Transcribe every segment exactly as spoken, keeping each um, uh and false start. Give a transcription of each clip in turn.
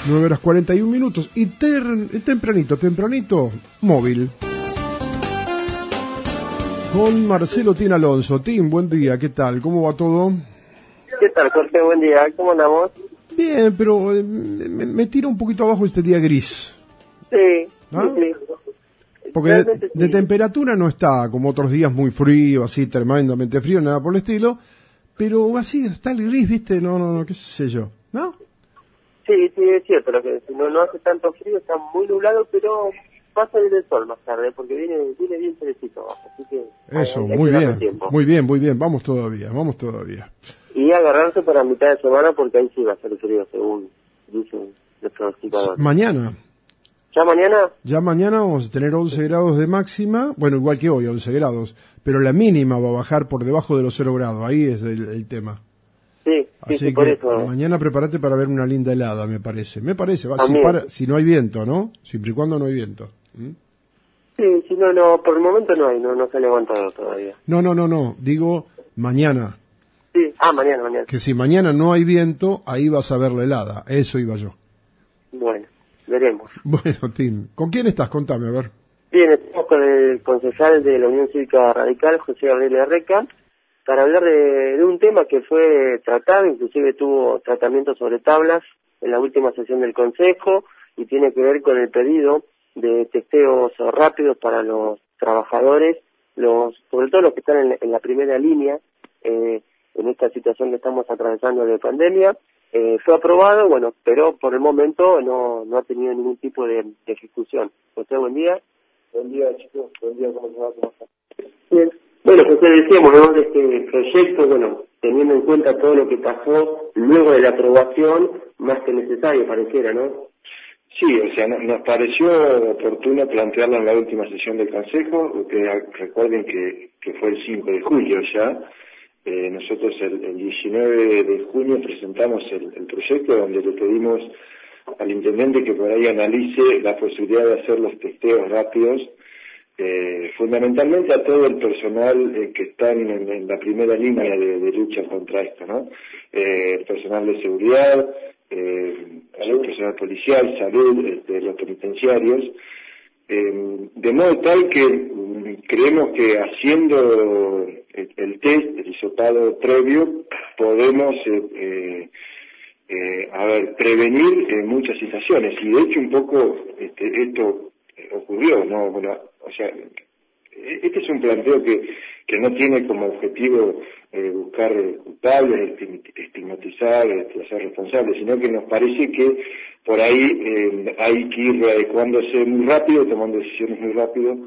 nueve horas cuarenta y un minutos y ter, tempranito, tempranito, móvil. Con Marcelo Tin Alonso. Tim, buen día, ¿qué tal? ¿Cómo va todo? ¿Qué tal, Jorge? Buen día, ¿cómo andamos? Bien, pero eh, me, me tira un poquito abajo este día gris. Sí, ¿Ah? sí, sí. Porque de, Realmente de sí. temperatura no está como otros días muy frío, así tremendamente frío, nada por el estilo, pero así está el gris, ¿viste? No, no, no, qué sé yo, ¿no? Sí, sí, es cierto, lo que no, no hace tanto frío, está muy nublado, pero va a salir el sol más tarde, porque viene viene bien cerecito abajo, así que Eso, hay, hay muy que darle bien, tiempo. muy bien, muy bien, vamos todavía, vamos todavía. Y agarrarse para mitad de semana, porque ahí sí va a ser frío, según dicen los pronosticadores. Mañana, ¿Ya mañana? ya mañana vamos a tener once grados de máxima, bueno, igual que hoy, once grados, pero la mínima va a bajar por debajo de los cero grados, ahí es el, el tema. Sí, sí, Así sí, que por eso. mañana prepárate para ver una linda helada, me parece. Me parece, va, si, También. para, si no hay viento, ¿no? Siempre y cuando no hay viento. ¿Mm? Sí, sí, no, no, por el momento no hay, no, no se ha levantado todavía. No, no, no, no, digo mañana. Sí, ah, mañana, mañana. Que si mañana no hay viento, ahí vas a ver la helada. Eso iba yo. Bueno, veremos. Bueno, Tim, ¿con quién estás? Contame, a ver. Bien, estamos con el concejal de la Unión Cívica Radical, José Gabriel Herreca, para hablar de, de un tema que fue tratado, inclusive tuvo tratamiento sobre tablas en la última sesión del Consejo, y tiene que ver con el pedido de testeos rápidos para los trabajadores, los sobre todo los que están en, en la primera línea, eh, en esta situación que estamos atravesando de pandemia. Eh, fue aprobado, bueno, pero por el momento no, no ha tenido ningún tipo de, de ejecución. José, buen día. Buen día, chicos. Buen día, ¿cómo se va? ¿Cómo está? Bien. Bueno, José, decíamos, ¿no?, de este proyecto, bueno, teniendo en cuenta todo lo que pasó luego de la aprobación, más que necesario pareciera, ¿no? Sí, o sea, no- nos pareció oportuno plantearlo en la última sesión del Consejo. Ustedes recuerden que, que fue el cinco de julio ya. Eh, nosotros el, el diecinueve de junio presentamos el, el proyecto donde le pedimos al intendente que por ahí analice la posibilidad de hacer los testeos rápidos, eh, fundamentalmente a todo el personal eh, que está en, en la primera línea de, de lucha contra esto, ¿no? Eh, el personal de seguridad, eh, el personal policial, salud, este, los penitenciarios, eh, de modo tal que mm, creemos que haciendo el, el test, el hisopado previo, podemos eh, eh, eh, a ver, prevenir eh, muchas situaciones, y de hecho un poco este, esto eh, ocurrió, ¿no? Bueno, o sea, eh, este es un planteo que, que no tiene como objetivo eh, buscar eh, culpables, estig- estigmatizar, este, hacer responsables, sino que nos parece que por ahí eh, hay que ir adecuándose muy rápido, tomando decisiones muy rápido,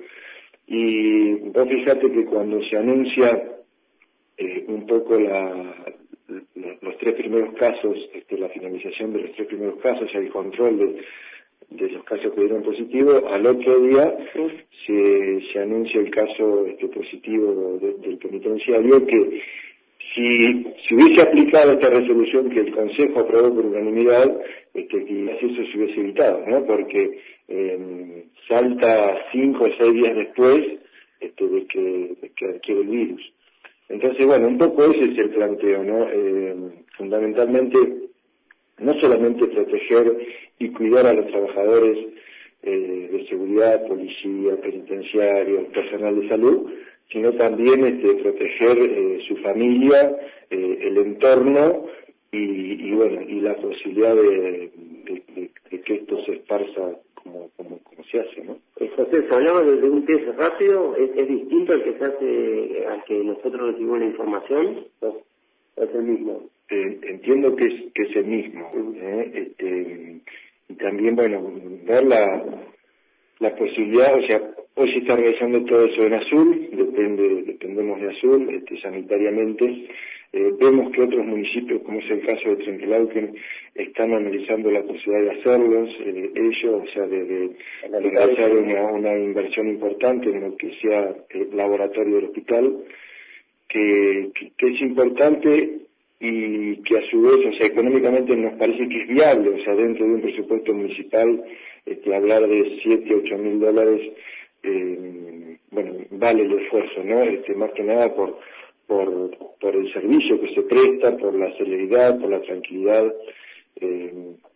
y vos fíjate que cuando se anuncia eh, un poco la los tres primeros casos, este, la finalización de los tres primeros casos, el control de, de los casos que dieron positivo, al otro día se, se anuncia el caso este, positivo de, del penitenciario, que si se hubiese aplicado esta resolución que el Consejo aprobó por unanimidad, este, quizás eso se hubiese evitado, ¿no? Porque eh, salta cinco o seis días después este, de, que, de que adquiere el virus. Entonces, bueno, un poco ese es el planteo, ¿no? Eh, fundamentalmente, no solamente proteger y cuidar a los trabajadores eh, de seguridad, policía, penitenciarios, personal de salud, sino también este, proteger eh, su familia, eh, el entorno y, y, bueno, y la posibilidad de, de, de, de que esto se esparza como, como, como se hace, ¿no? Eh, José, si hablamos de, de un test rápido, ¿es, es distinto al que se hace, al que nosotros recibimos la información? ¿O es el mismo? Eh, entiendo que es, que es el mismo, ¿eh? Este, y también, bueno, ver la, la posibilidad, o sea, hoy se está realizando todo eso en Azul, depende, dependemos de Azul, este, sanitariamente. Eh, vemos que otros municipios, como es el caso de Trenquelauquen, están analizando la posibilidad de hacerlos, eh, ellos, o sea, de, de, de realizar una, una inversión importante en lo que sea el laboratorio del hospital, que, que, que es importante y que a su vez, o sea, económicamente nos parece que es viable, o sea, dentro de un presupuesto municipal, este, hablar de siete, ocho mil dólares, eh, bueno, vale el esfuerzo, ¿no? Este, más que nada por, por, por el servicio que se presta, por la celeridad, por la tranquilidad, eh, pero por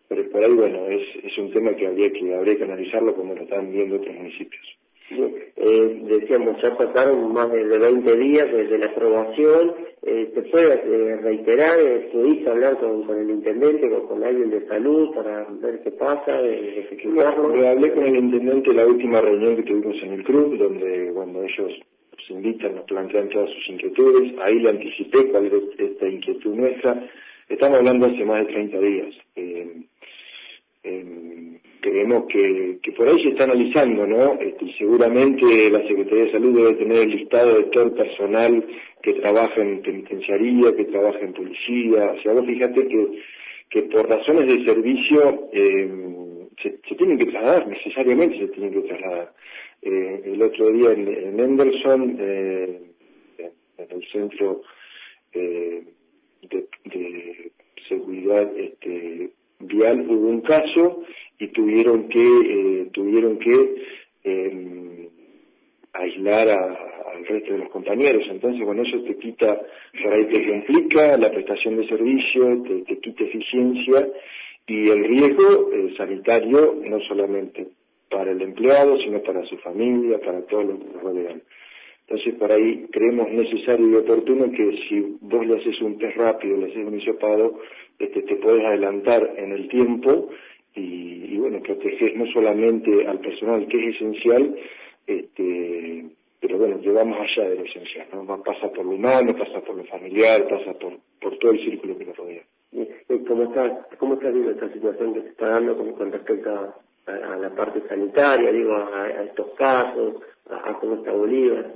por ahí, bueno, es, es un tema que habría que habría que analizarlo como lo están viendo otros municipios. Eh, decíamos, ya pasaron más de veinte días desde la aprobación. Eh, ¿Te puede eh, reiterar? Eh, ¿Pudiste hablar con, con el intendente o con alguien de salud para ver qué pasa, eh, ejecutarlo? Bueno, hablé con el intendente en la última reunión que tuvimos en el club, donde cuando ellos nos invitan, nos plantean todas sus inquietudes. Ahí le anticipé cuál es esta inquietud nuestra. Estamos hablando hace más de treinta días. Eh, eh, creemos que, que por ahí se está analizando, ¿no? Este, y seguramente la Secretaría de Salud debe tener el listado de todo el personal que trabaja en penitenciaría, que trabaja en policía. O sea, vos fíjate que, que por razones de servicio eh, se, se tienen que trasladar, necesariamente se tienen que trasladar. Eh, el otro día en, en Henderson, eh, en el centro eh, de, de seguridad este, vial, hubo un caso y tuvieron que eh, tuvieron que eh, aislar a, al resto de los compañeros. Entonces, bueno, eso te quita, por ahí te complica la prestación de servicio, te, te quita eficiencia y el riesgo eh, sanitario, no solamente para el empleado, sino para su familia, para todos los que lo rodean. Entonces, por ahí creemos necesario y oportuno que si vos le haces un test rápido, le haces un hisopado, este, te podés adelantar en el tiempo y, y bueno, proteger no solamente al personal, que es esencial, este, pero bueno, que va más allá de lo esencial, ¿no? Pasa por lo humano, pasa por lo familiar, pasa por, por todo el círculo que nos rodea. ¿Cómo está, cómo está viendo esta situación que se está dando con, con respecto a, a, a la parte sanitaria, digo, a, a estos casos, a, a cómo está Bolívar?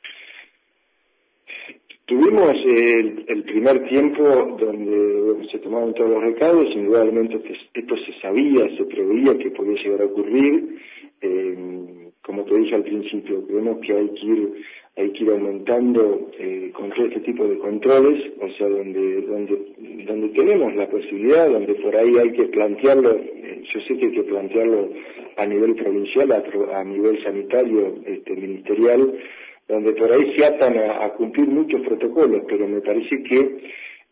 Tuvimos el, el primer tiempo donde se tomaban todos los recados, indudablemente esto se sabía, se preveía que podía llegar a ocurrir. Eh, como te dije al principio, creemos que hay que ir, hay que ir aumentando eh, con todo este tipo de controles, o sea, donde, donde, donde tenemos la posibilidad, donde por ahí hay que plantearlo, eh, yo sé que hay que plantearlo a nivel provincial, a, a nivel sanitario, este, ministerial, donde por ahí se atan a, a cumplir muchos protocolos, pero me parece que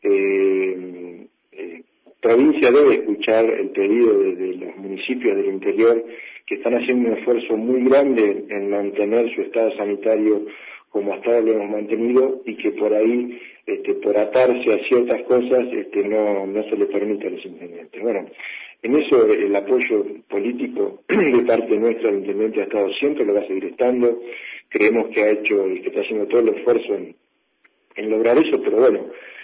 eh, eh, provincia debe escuchar el pedido de, de los municipios del interior que están haciendo un esfuerzo muy grande en mantener su estado sanitario como hasta ahora lo hemos mantenido y que por ahí, este, por atarse a ciertas cosas, este, no, no se le permite a los intendentes. Bueno, en eso el apoyo político de parte nuestra del intendente ha estado siempre, lo va a seguir estando. Creemos que ha hecho y que está haciendo todo el esfuerzo en, en lograr eso, pero bueno,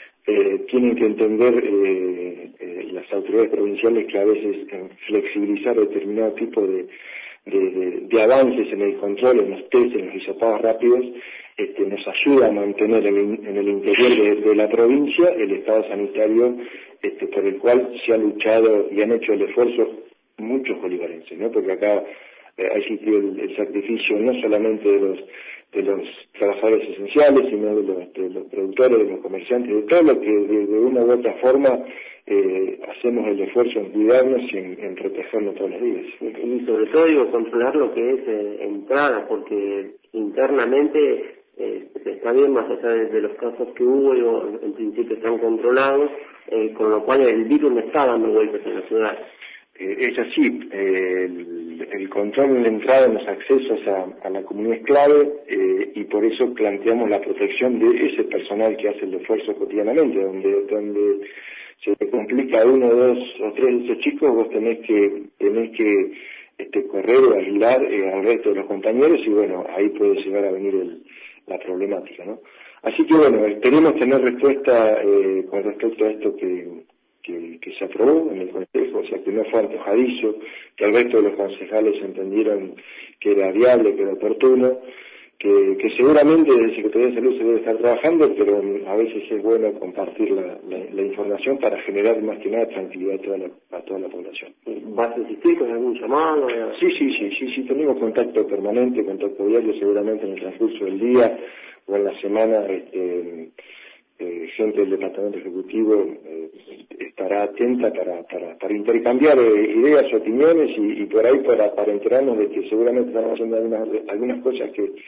eh, tienen que entender eh, eh, las autoridades provinciales que a veces eh, flexibilizar determinado tipo de, de, de, de avances en el control, en los test, en los hisopados rápidos, este, nos ayuda a mantener en, en el interior de, de la provincia el estado sanitario este, por el cual se ha luchado y han hecho el esfuerzo muchos bolivarenses, ¿no? Porque acá eh, ha existido el, el sacrificio no solamente de los de los trabajadores esenciales, sino de los, de los productores, de los comerciantes, de todo lo que de, de una u otra forma eh, hacemos el esfuerzo en cuidarnos y en, en protegernos todos los días. Y sobre todo, digo, controlar lo que es eh, entrada, porque internamente eh, está bien, más allá de, de los casos que hubo, digo, en principio están controlados, eh, con lo cual el virus no está dando vueltas en la ciudad. Eh, es así, eh, el, el control en la entrada, en los accesos a, a la comunidad es clave eh, y por eso planteamos la protección de ese personal que hace el esfuerzo cotidianamente, donde, donde se te complica uno, dos o tres de esos chicos, vos tenés que, tenés que este, correr o aislar eh, al resto de los compañeros y bueno, ahí puede llegar a venir el, la problemática, ¿no? Así que bueno, esperemos tener respuesta eh, con respecto a esto que Que, que se aprobó en el Consejo, o sea que no fue antojadizo, que el resto de los concejales entendieron que era viable, que era oportuno, que, que seguramente desde Secretaría de Salud se debe estar trabajando, pero a veces es bueno compartir la, la, la información para generar más que nada tranquilidad a toda la, a toda la población. ¿Vas a insistir con algún llamado? Sí, sí, sí, sí, sí, tenemos contacto permanente, contacto diario, seguramente en el transcurso del día o en la semana, este, Eh, gente del Departamento Ejecutivo eh, estará atenta para, para, para intercambiar eh, ideas, opiniones y, y por ahí para, para enterarnos de que seguramente estamos haciendo algunas, algunas cosas que,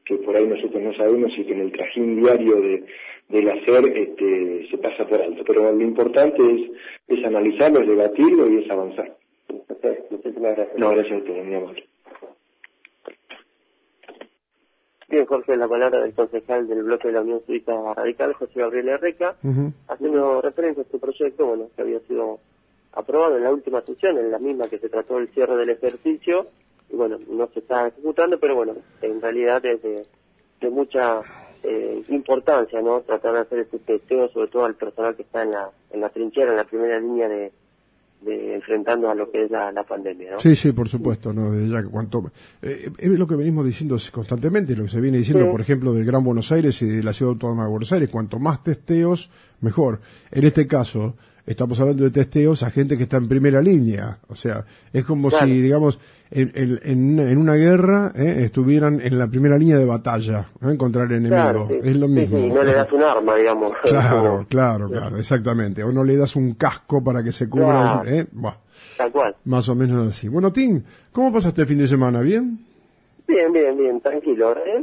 que por ahí nosotros no sabemos y que en el trajín diario de, del hacer este, se pasa por alto. Pero lo importante es, es analizarlo, es debatirlo y es avanzar. Muchísimas gracias. No, gracias a ustedes, mi amor. Bien, Jorge, la palabra del concejal del bloque de la Unión Cívica Radical, José Gabriel Herreca, uh-huh. haciendo referencia a este proyecto, bueno, que había sido aprobado en la última sesión, en la misma que se trató del cierre del ejercicio, y bueno, no se está ejecutando, pero bueno, en realidad es de, de mucha eh, importancia, ¿no?, tratar de hacer este testeo, sobre todo al personal que está en la, en la trinchera, en la primera línea de, de enfrentando a lo que es la, la pandemia, ¿no? Sí, sí, por supuesto, no, desde ya que cuanto eh, es lo que venimos diciendo constantemente, lo que se viene diciendo, sí. por ejemplo, del Gran Buenos Aires y de la Ciudad Autónoma de Buenos Aires, cuanto más testeos, mejor. En este caso, estamos hablando de testeos a gente que está en primera línea, o sea, es como claro. si, digamos, en, en, en una guerra eh, estuvieran en la primera línea de batalla eh, contra el enemigo, claro, sí. es lo mismo. Sí, sí, no le das un arma, digamos. Claro, claro, claro, exactamente, o no le das un casco para que se cubra, claro. eh, bueno, tal cual. Más o menos así. Bueno, Tim, ¿cómo pasaste el fin de semana? ¿Bien? Bien, bien, bien, tranquilo. Eh,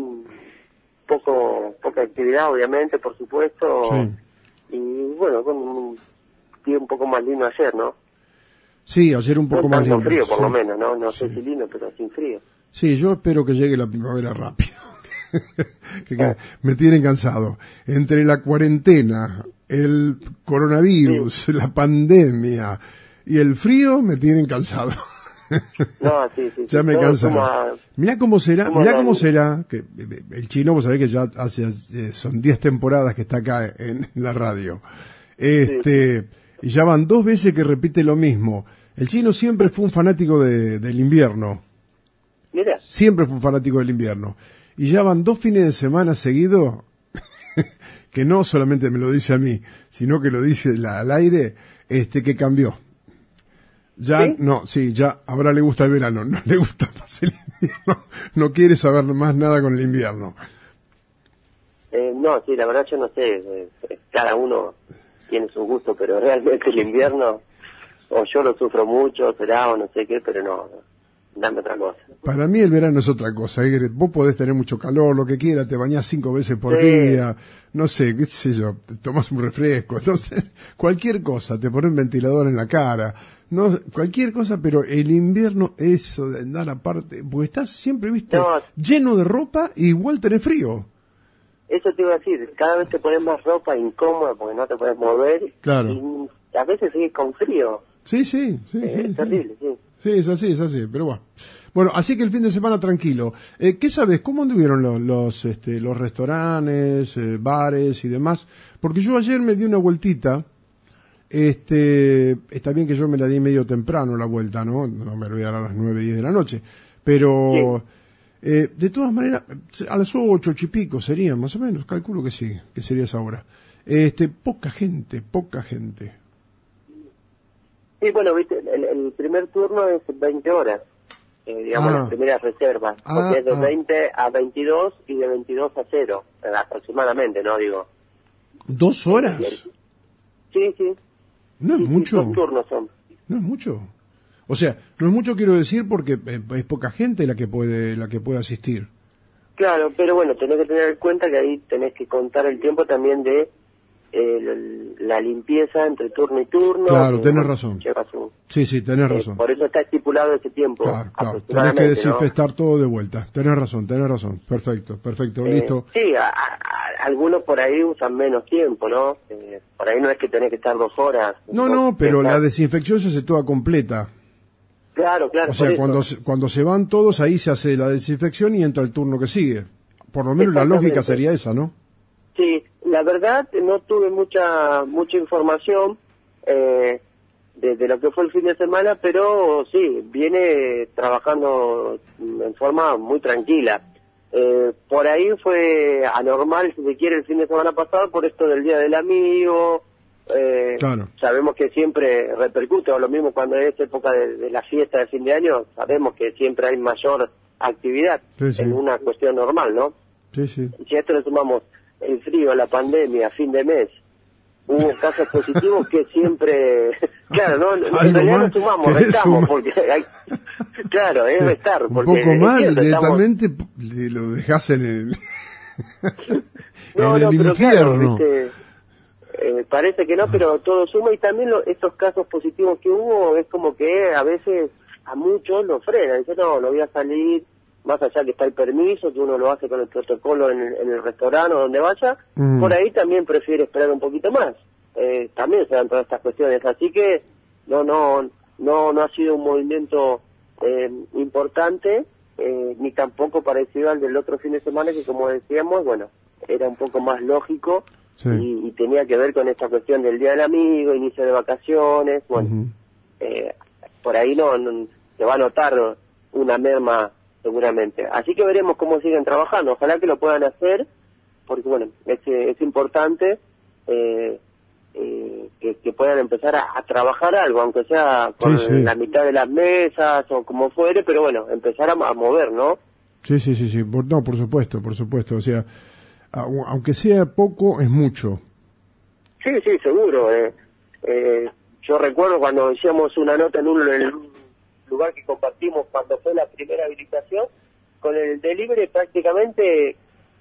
poco, poca actividad, obviamente, por supuesto. Sí. Y bueno, con un día un poco más lindo ayer, ¿no? Sí, ayer un poco no más lindo. Con frío, por sí. lo menos, ¿no? No sí. sé si lindo, pero sin frío. Sí, yo espero que llegue la primavera rápido. que, que me tienen cansado. Entre la cuarentena, el coronavirus, sí. la pandemia y el frío me tienen cansado. No, sí, sí. ya sí, me cansaron. Mirá cómo será, mirá cómo será, que el chino, vos sabés que ya hace, son diez temporadas que está acá en, en la radio. Este, sí. Y ya van dos veces que repite lo mismo. El chino siempre fue un fanático de, del invierno. Mira. Siempre fue un fanático del invierno. Y ya van dos fines de semana seguidos, que no solamente me lo dice a mí, sino que lo dice la, al aire, este, que cambió. Ya, ¿sí? no, sí, ya, ahora le gusta el verano, no le gusta más el invierno, no quiere saber más nada con el invierno. Eh, no, sí, la verdad yo no sé, eh, cada uno tiene su gusto, pero realmente el invierno, o yo lo sufro mucho, será, o no sé qué, pero no, dame otra cosa. Para mí el verano es otra cosa, ¿eh? Vos podés tener mucho calor, lo que quieras, te bañás cinco veces por sí. día, no sé, qué sé yo, te tomás un refresco, no sé, cualquier cosa, te pones un ventilador en la cara, no, cualquier cosa, pero el invierno, eso de andar aparte, porque estás siempre, viste, no, lleno de ropa y igual tenés frío. Eso te iba a decir, cada vez te pones más ropa incómoda porque no te puedes mover. Claro. Y a veces sigues con frío. Sí, sí, sí. Eh, sí es sí. terrible, sí. Sí, es así, es así, pero bueno. Bueno, así que el fin de semana tranquilo. Eh, ¿Qué sabes? ¿Cómo anduvieron los, los, este, los restaurantes, eh, bares y demás? Porque yo ayer me di una vueltita. Este, está bien que yo me la di medio temprano la vuelta, ¿no? No me la voy a dar a las nueve, diez de la noche. Pero, sí. eh, de todas maneras, a las ocho, ocho y pico serían, más o menos, calculo que sí, que sería esa hora. Este, poca gente, poca gente. Sí, bueno, viste, el, el primer turno es veinte horas, eh, digamos, ah. las primeras reservas, ah, porque es de ah. veinte a veintidós y de veintidós a cero, aproximadamente, ¿no? Digo. ¿Dos horas? Sí, sí. No es sí, mucho. Sí, dos turnos son. No es mucho. O sea, no es mucho, quiero decir, porque es poca gente la que puede, la que puede asistir. Claro, pero bueno, tenés que tener en cuenta que ahí tenés que contar el tiempo también de eh, la limpieza entre turno y turno. Claro, que, tenés bueno, razón. Su, sí, sí, tenés eh, razón. Por eso está estipulado ese tiempo. Claro, claro. Tenés que desinfestar, ¿no?, todo de vuelta. Tenés razón, tenés razón. Perfecto, perfecto, eh, listo. Sí, a, a, a, algunos por ahí usan menos tiempo, ¿no? Eh, por ahí no es que tenés que estar dos horas. No, no, pero estar... la desinfección se hace toda completa. Claro, claro. O sea, cuando se, cuando se van todos, ahí se hace la desinfección y entra el turno que sigue. Por lo menos la lógica sería esa, ¿no? Sí, la verdad no tuve mucha mucha información eh, de, de lo que fue el fin de semana, pero sí, viene trabajando en forma muy tranquila. Eh, por ahí fue anormal, si se quiere, el fin de semana pasado por esto del Día del Amigo. Eh, claro. Sabemos que siempre repercute, o lo mismo cuando es época de, de la fiesta de fin de año, sabemos que siempre hay mayor actividad sí, sí. en una cuestión normal, ¿no? Sí, sí. Si a esto le sumamos el frío, la pandemia, fin de mes, hubo casos positivos que siempre, claro, no, en realidad no sumamos, restamos, porque hay, Claro, debe o sea, estar. Un Porque poco más, cierto, directamente estamos... lo dejás en el, no, en no, el pero infierno. claro, ¿viste? Eh, parece que no, pero todo suma, y también lo, estos casos positivos que hubo es como que a veces a muchos lo frenan, dicen no, no voy a salir, más allá que está el permiso, que uno lo hace con el protocolo en el, en el restaurante o donde vaya, mm. por ahí también prefiere esperar un poquito más, eh, también se dan todas estas cuestiones, así que no, no, no, no ha sido un movimiento eh, importante, eh, ni tampoco parecido al del otro fin de semana, que como decíamos, bueno, era un poco más lógico. Sí. Y, y tenía que ver con esta cuestión del Día del Amigo, inicio de vacaciones, bueno, uh-huh. eh, por ahí no, no se va a notar una merma seguramente. Así que veremos cómo siguen trabajando, ojalá que lo puedan hacer, porque bueno, es, es importante eh, eh, que, que puedan empezar a, a trabajar algo, aunque sea con sí, sí. la mitad de las mesas o como fuere, pero bueno, empezar a, a mover, ¿no? Sí, sí, sí, sí, por, no, por supuesto, por supuesto, o sea... aunque sea poco, es mucho. Sí, sí, seguro. Eh, eh, yo recuerdo cuando hicimos una nota en un, en un lugar que compartimos cuando fue la primera habilitación, con el delivery prácticamente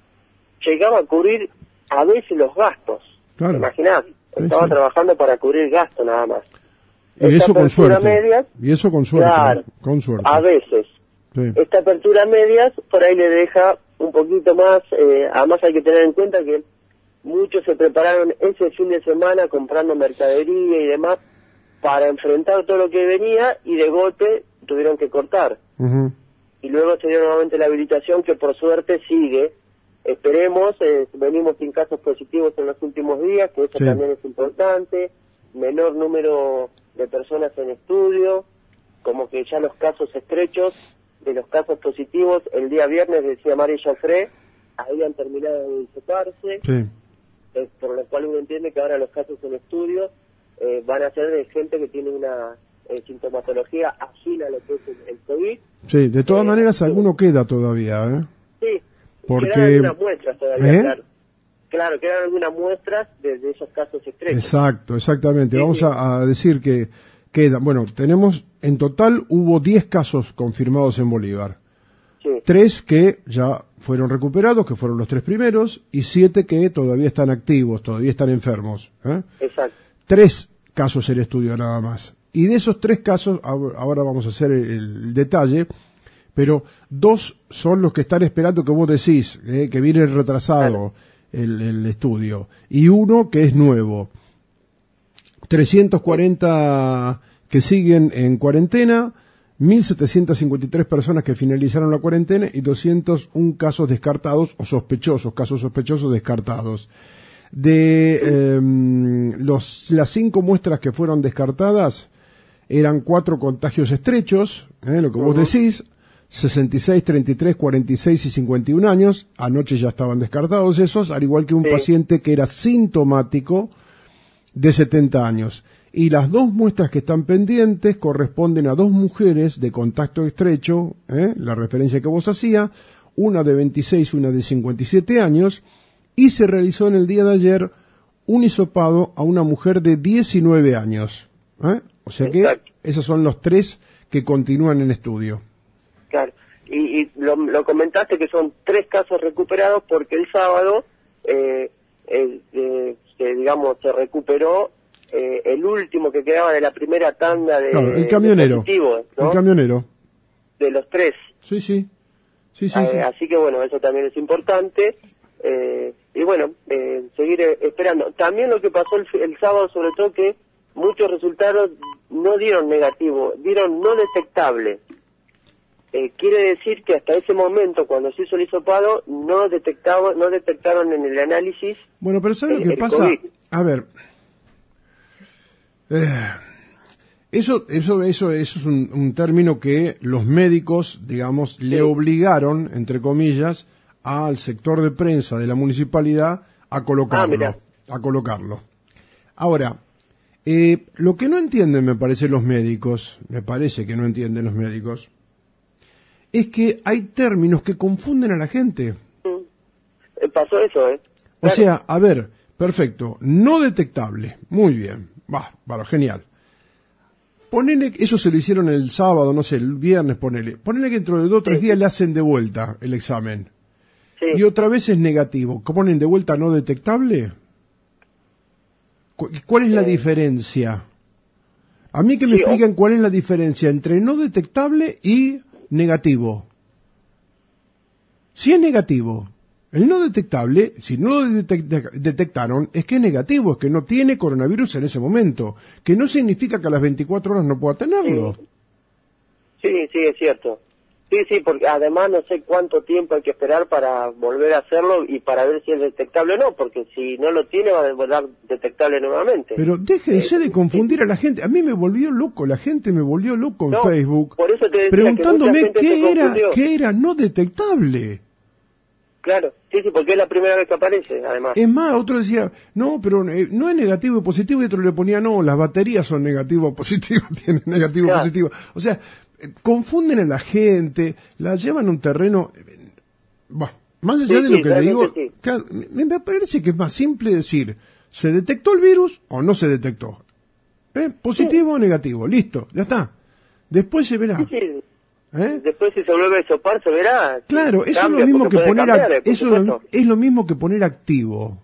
llegaba a cubrir a veces los gastos. Claro. ¿Te imaginás? Sí, Estaba sí. trabajando para cubrir gastos nada más. Y Esta eso con suerte. Medias, y eso con suerte. Claro, con suerte. A veces. Sí. Esta apertura medias por ahí le deja un poquito más, eh, además hay que tener en cuenta que muchos se prepararon ese fin de semana comprando mercadería y demás para enfrentar todo lo que venía y de golpe tuvieron que cortar. Uh-huh. Y luego se dio nuevamente la habilitación que por suerte sigue. Esperemos, eh, venimos sin casos positivos en los últimos días, que eso sí. también es importante, menor número de personas en estudio, como que ya los casos estrechos de los casos positivos, el día viernes, decía María Jafré, habían terminado de dissiparse, sí. eh, por lo cual uno entiende que ahora los casos en estudio eh, van a ser de gente que tiene una eh, sintomatología afín a lo que es el, el COVID. Sí, de todas eh, maneras sí. alguno queda todavía, ¿eh? Sí, porque... quedan algunas muestras todavía, ¿Eh? claro. Claro, quedan algunas muestras de, de esos casos estrechos. Exacto, exactamente. Sí, Vamos sí. A, a decir que quedan, bueno, tenemos... En total hubo diez casos confirmados en Bolívar. Sí. Tres que ya fueron recuperados, que fueron los tres primeros, y siete que todavía están activos, todavía están enfermos. ¿eh? Exacto. Tres casos en estudio nada más. Y de esos tres casos, ahora vamos a hacer el, el detalle, pero dos son los que están esperando que vos decís, ¿eh? que viene retrasado claro. el, el estudio. Y uno que es nuevo. trescientos cuarenta... que siguen en cuarentena, mil setecientas cincuenta y tres personas que finalizaron la cuarentena y doscientos uno casos descartados o sospechosos, casos sospechosos descartados. De eh, los, las cinco muestras que fueron descartadas, eran cuatro contagios estrechos, eh, lo que vos decís, sesenta y seis, treinta y tres, cuarenta y seis y cincuenta y un años, anoche ya estaban descartados esos, al igual que un sí. paciente que era sintomático de setenta años. Y las dos muestras que están pendientes corresponden a dos mujeres de contacto estrecho, ¿eh? la referencia que vos hacías, una de veintiséis, una de cincuenta y siete años, y se realizó en el día de ayer un hisopado a una mujer de diecinueve años. ¿eh? O sea que Exacto. esos son los tres que continúan en estudio. Claro, y, y lo, lo comentaste que son tres casos recuperados porque el sábado, eh, el, eh, que digamos se recuperó Eh, el último que quedaba de la primera tanda de, claro, el camionero, de ¿no? el camionero de los tres. Sí, sí, sí, sí, eh, sí. Así que bueno, eso también es importante eh, y bueno, eh, seguir eh, esperando. También lo que pasó el, el sábado, sobre todo, que muchos resultados no dieron negativo, dieron no detectable. Eh, quiere decir que hasta ese momento, cuando se hizo el hisopado, no detectaba, no detectaron en el análisis. Bueno, pero ¿sabes el, lo que pasa? COVID. A ver. Eh, eso, eso, eso, eso es un, un término que los médicos, digamos, sí. le obligaron, entre comillas, al sector de prensa de la municipalidad a colocarlo, ah, a colocarlo. Ahora, eh, lo que no entienden, me parece, los médicos, me parece que no entienden los médicos, es que hay términos que confunden a la gente. Mm. Pasó eso, ¿eh? Claro. O sea, a ver, perfecto, no detectable, muy bien. Va, bueno, genial. ponele, eso se lo hicieron el sábado, no sé, el viernes, ponele. Ponele que dentro de dos o tres Sí. días le hacen de vuelta el examen. Sí. Y otra vez es negativo. ¿Ponen de vuelta no detectable? ¿Cu- ¿Cuál es la Eh. diferencia? A mí que me Sí, o- expliquen cuál es la diferencia entre no detectable y negativo. Si es negativo, el no detectable, si no lo detec- detectaron, es que es negativo, es que no tiene coronavirus en ese momento, que no significa que a las veinticuatro horas no pueda tenerlo. Sí, sí, es cierto. Sí, sí, porque además no sé cuánto tiempo hay que esperar para volver a hacerlo y para ver si es detectable o no, porque si no lo tiene va a volver detectable nuevamente. Pero déjense Eh, de confundir sí. a la gente. A mí me volvió loco, la gente me volvió loco en No, Facebook, por eso te decía que preguntándome mucha gente se qué era, confundió. qué era no detectable. Claro, sí, sí, porque es la primera vez que aparece, además. Es más, otro decía, no, pero eh, no es negativo y positivo, y otro le ponía, no, las baterías son negativo o positivo, tienen negativo o Claro. positivo. O sea, eh, confunden a la gente, la llevan a un terreno... eh, bah, más allá Sí, de sí, lo que le digo, realmente sí. claro, me, me parece que es más simple decir, ¿se detectó el virus o no se detectó? ¿Eh? ¿Positivo o negativo? Listo, ya está. Después se verá. Sí, sí. ¿Eh? Después si se vuelve a sopar se verá. Claro, eso Cambia, es lo mismo porque que puede poner cambiar, ac- eh, por eso es lo, supuesto. es lo mismo que poner activo.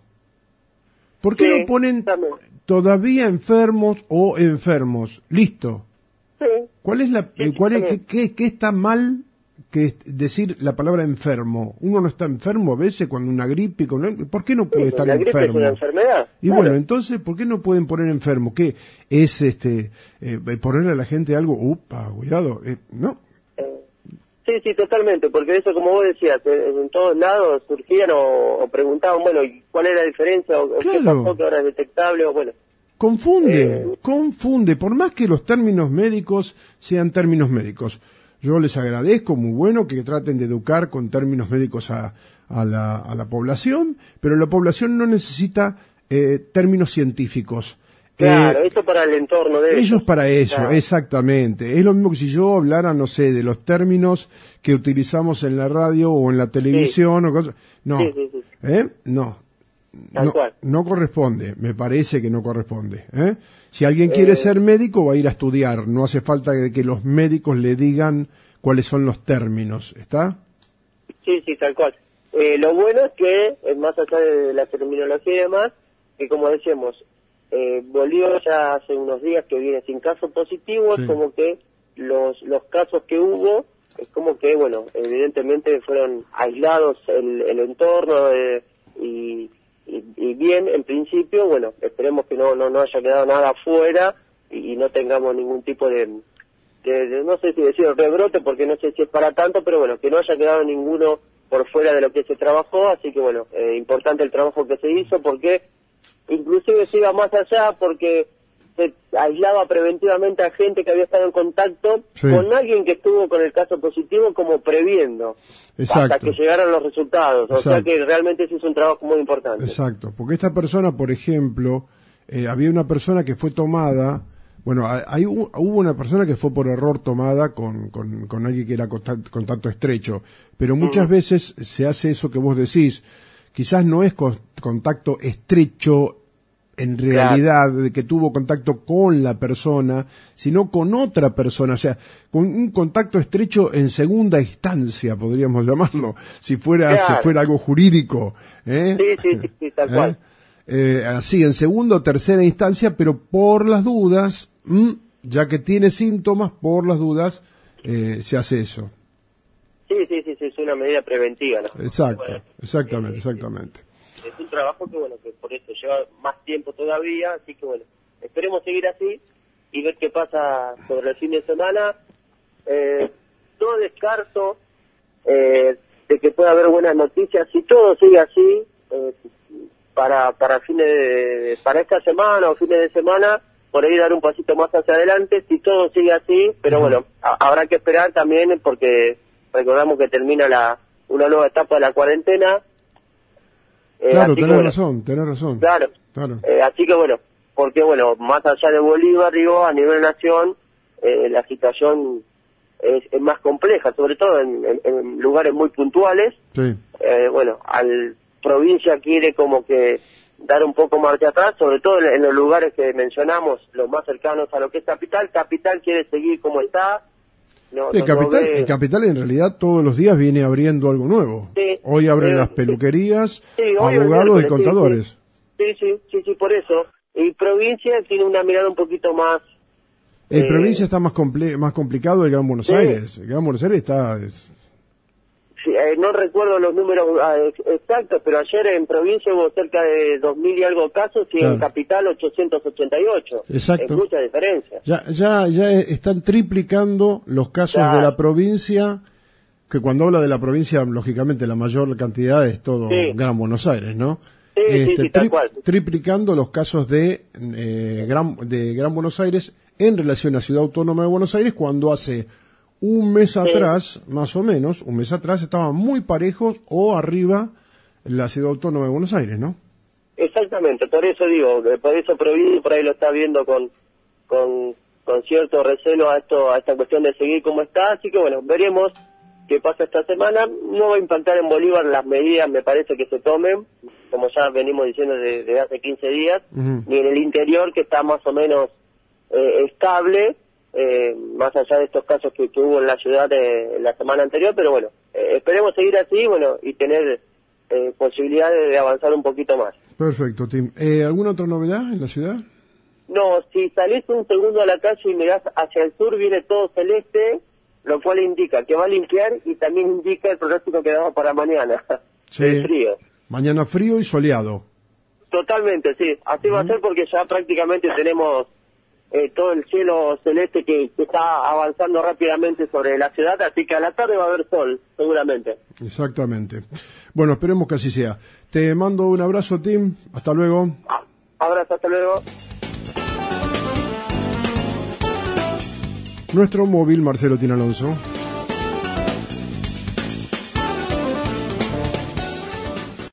¿Por qué Sí, no ponen también. todavía enfermos o enfermos? Listo. Sí. ¿Cuál es la Sí, eh, sí, cuál es qué, también. qué- qué está mal que es decir la palabra enfermo? Uno no está enfermo a veces cuando una gripe, con ¿por qué no puede Sí, estar la gripe enfermo? es una enfermedad. Y claro. bueno, entonces, ¿por qué no pueden poner enfermo? ¿Qué es este eh, ponerle a la gente algo? Upa, cuidado, eh, no. Eh, Sí, sí, totalmente, porque eso, como vos decías, eh, en todos lados surgían o, o preguntaban, bueno, ¿y cuál es la diferencia? O, o qué Claro. pasó que ahora es detectable, o bueno. Confunde, Eh, confunde, por más que los términos médicos sean términos médicos. Yo les agradezco, muy bueno que traten de educar con términos médicos a, a, la, a la población, pero la población no necesita eh, términos científicos. Claro, Eh, eso para el entorno de ellos ellos. para eso, Claro. exactamente. Es lo mismo que si yo hablara, no sé, de los términos que utilizamos en la radio o en la televisión o cosas. No, Sí, sí, sí. ¿eh? No. Tal No, cual. no corresponde, me parece que no corresponde. ¿eh? Si alguien quiere Eh, ser médico, va a ir a estudiar. No hace falta que, que los médicos le digan cuáles son los términos. ¿Está? Sí, sí, tal cual. Eh, lo bueno es que, eh, más allá de la terminología y demás, que como decíamos, eh, Bolívar ya hace unos días que viene sin casos positivos, Sí. como que los, los casos que hubo, es como que, bueno, evidentemente fueron aislados el, el entorno eh, y, y, y bien, en principio, bueno, esperemos que no, no, no haya quedado nada afuera y, y no tengamos ningún tipo de, de, de, no sé si decir rebrote, porque no sé si es para tanto, pero bueno, que no haya quedado ninguno por fuera de lo que se trabajó, así que bueno, eh, importante el trabajo que se hizo, porque inclusive se iba más allá, porque se aislaba preventivamente a gente que había estado en contacto Sí. con alguien que estuvo con el caso positivo, como previendo, Exacto. hasta que llegaran los resultados, o sea Exacto. que realmente se hizo un trabajo muy importante. Exacto, porque esta persona, por ejemplo, eh, había una persona que fue tomada, bueno, hay, hay- hubo una persona que fue por error tomada con, con, con alguien que era contacto, contacto estrecho, pero muchas Ujú. veces se hace eso que vos decís, quizás no es con- contacto estrecho en realidad, de que tuvo contacto con la persona, sino con otra persona, o sea, con un contacto estrecho en segunda instancia, podríamos llamarlo, si fuera, Claro. si fuera algo jurídico, ¿eh? Sí, sí, sí, sí, tal ¿Eh? cual. Eh, así, en segunda o tercera instancia, pero por las dudas, ¿m? ya que tiene síntomas, por las dudas, eh, se hace eso. Sí, sí, sí, sí, es una medida preventiva, ¿no? Exacto, Bueno, exactamente, eh, exactamente. es un trabajo que, bueno, que por eso lleva más tiempo todavía, así que, bueno, esperemos seguir así y ver qué pasa sobre el fin de semana. Eh, no descarto eh, de que pueda haber buenas noticias, si todo sigue así, eh, para para fines de, para esta semana o fines de semana, por ahí dar un pasito más hacia adelante, si todo sigue así, pero Ajá. bueno, a- habrá que esperar también porque recordamos que termina la una nueva etapa de la cuarentena. Eh, Claro, así que, tenés bueno, razón, tenés razón. Claro. Claro. Eh, así que bueno, porque bueno, más allá de Bolívar, digo, a nivel nación, eh, la situación es, es más compleja, sobre todo en, en- en lugares muy puntuales. Sí, Eh, bueno, al provincia quiere como que dar un poco marcha atrás, sobre todo en los lugares que mencionamos, los más cercanos a lo que es Capital. Capital quiere seguir como está. No, el, no, Capital, no ve... el Capital en realidad todos los días viene abriendo algo nuevo. Sí, hoy abren eh, las peluquerías, sí, hoy abogados y contadores. Sí sí. sí, sí, sí, por eso. Y provincia tiene una mirada un poquito más... En eh, provincia está más comple más complicado el Gran Buenos sí. Aires. El Gran Buenos Aires está... Es... Sí, eh, no recuerdo los números eh, exactos, pero ayer en provincia hubo cerca de dos mil y algo casos y claro. En Capital ochocientos ochenta y ocho. Exacto. Es mucha diferencia. Ya, ya, ya están triplicando los casos claro. de la provincia, que cuando habla de la provincia, lógicamente la mayor cantidad es todo sí. Gran Buenos Aires, ¿no? Sí, este, sí, sí, tal cual. Triplicando los casos de, eh, Gran, de Gran Buenos Aires en relación a Ciudad Autónoma de Buenos Aires, cuando hace un mes sí. atrás, más o menos, un mes atrás estaban muy parejos o arriba la Ciudad Autónoma de Buenos Aires, ¿no? Exactamente, por eso digo, por eso Provincia por ahí lo está viendo con, con, con cierto recelo a esto, a esta cuestión de seguir como está, así que bueno, veremos qué pasa esta semana. No va a impactar en Bolívar las medidas, me parece que se tomen, como ya venimos diciendo desde, desde hace quince días, uh-huh. ni en el interior que está más o menos eh, estable, Eh, más allá de estos casos que, que hubo en la ciudad de, la semana anterior, pero bueno, eh, esperemos seguir así, bueno, y tener eh, posibilidades de avanzar un poquito más. Perfecto, Tim. Eh, ¿Alguna otra novedad en la ciudad? No, si salís un segundo a la calle y mirás hacia el sur, viene todo celeste, lo cual indica que va a limpiar y también indica el pronóstico que damos para mañana. Sí. El frío. Mañana frío y soleado. Totalmente, sí. Así uh-huh. va a ser porque ya prácticamente tenemos Eh, todo el cielo celeste que, que está avanzando rápidamente sobre la ciudad, así que a la tarde va a haber sol, seguramente. Exactamente. Bueno, esperemos que así sea. Te mando un abrazo, Tim. Hasta luego. Ah, abrazo, hasta luego. Nuestro móvil, Marcelo Tin Alonso.